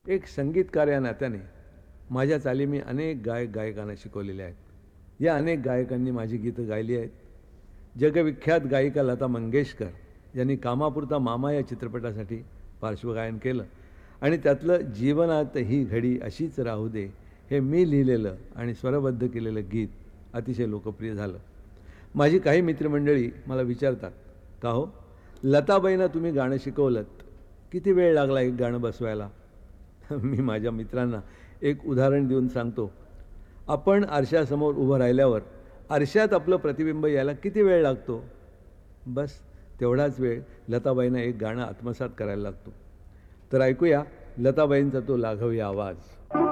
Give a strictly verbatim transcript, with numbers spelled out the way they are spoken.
एक संगीतकार या नात्याने माझ्या तालिमी अनेक गायक गायकांना शिकवलेल्या आहेत। या अनेक गायकांनी माझी गीतं गायली आहेत। जगविख्यात गायिका लता मंगेशकर यांनी कामापुरता मामा या चित्रपटासाठी पार्श्वगायन केलं आणि त्यातलं जीवनात ही घडी अशीच राहू दे हे मी लिहिलेलं आणि स्वरबद्ध केलेलं गीत अतिशय लोकप्रिय झालं। माझी काही मित्रमंडळी मला विचारतात, का हो लताबाईंना तुम्ही गाणं शिकवलंत, किती वेळ लागला एक गाणं बसवायला? मी माझ्या मित्रांना एक उदाहरण देऊन सांगतो। आपण आरशासमोर उभं राहिल्यावर आरशात आपलं प्रतिबिंब यायला किती वेळ लागतो? बस तेवढाच वेळ लताबाईंना एक गाणं आत्मसात करायला लागतो। तर ऐकूया लताबाईंचा तो लाघवी आवाज।